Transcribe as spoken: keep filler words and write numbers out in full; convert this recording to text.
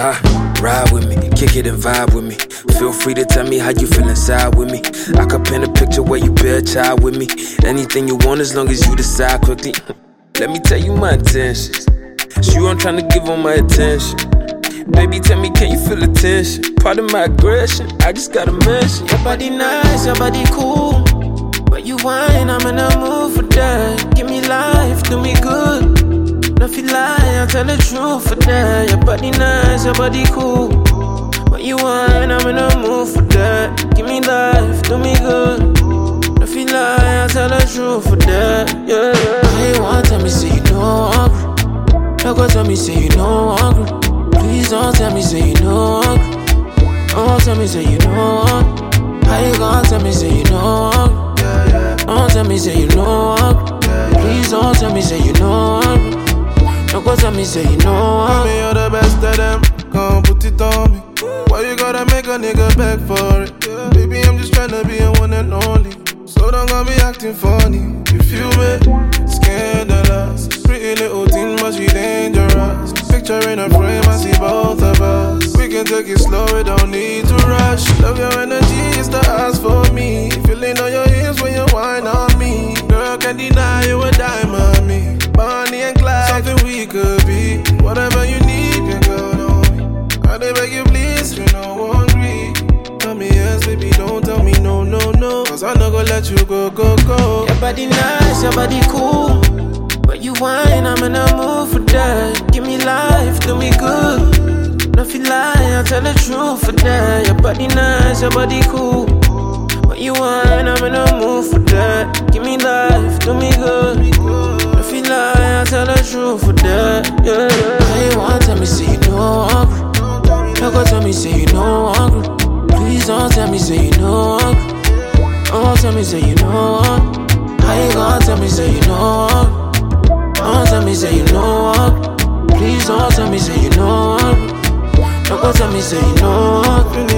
Ah, ride with me, kick it and vibe with me. Feel free to tell me how you feel inside with me. I could paint a picture where you bear a child with me. Anything you want as long as you decide quickly. Let me tell you my intentions. It's you I'm trying to give all my attention. Baby, tell me, can you feel the tension? Part of my aggression, I just gotta mention. Your body nice, your body cool. But you whine, I'm in a mood for that. Give me life, do me good. Don't feel lie, I tell the truth for that. Your body nice, your body cool. When you whine, I'm in a mood for that. Give me life, do me good. Don't feel lie, I tell the truth for that. Yeah, yeah. Hey, one tell me, say you know I'm hungry. Don't go tell me, say you know I'm hungry. Please don't tell me, say you know I'm hungry. Don't tell me, say you know I'm hungry. How you gon' tell me, say you know I'm hungry? Don't tell me, say you know I'm hungry. Please don't tell me, say you know I'm hungry. Don't go tell me, say you know I'm me, you're the best of them. Come put it on me. Why you gotta make a nigga beg for it? Yeah. Baby, I'm just tryna be a one and only. So don't gonna be acting funny. You feel me? Scandalous. Pretty little thing, but she dangerous. Picture in a frame, I see both of us. We can take it slow, we don't need to rush. Love your energy, it's the ask for me. Feeling on your hips when you whine on me. Girl, can't deny you a diamond me. Bonnie and Clyde, something we could be. Whatever you need, you got on me. I dey beg you please, you know hungry. Tell me yes, baby, don't tell me no, no, no. Cause I no go let you go, go, go. Your body nice, your body cool. But you whine, I'm in a mood for that. Give me life, do me good. Don't feel lie, I tell the truth for that. Your body nice, your body cool. But you whine, I'm in a mood for that. Give me life, do me good. Don't feel lie, I tell the truth for that. Yeah, yeah. Hey, one tell me, say you know I'm hungry. Don't go tell me, say you know I'm hungry. Please don't tell me, say you know I'm hungry. Don't tell me, say you know I'm hungry. How you gon' tell me, say you know I'm hungry? Don't tell me, say you know I'm. Please don't tell me, say you know I'm. Don't go tell me, say you know I'm.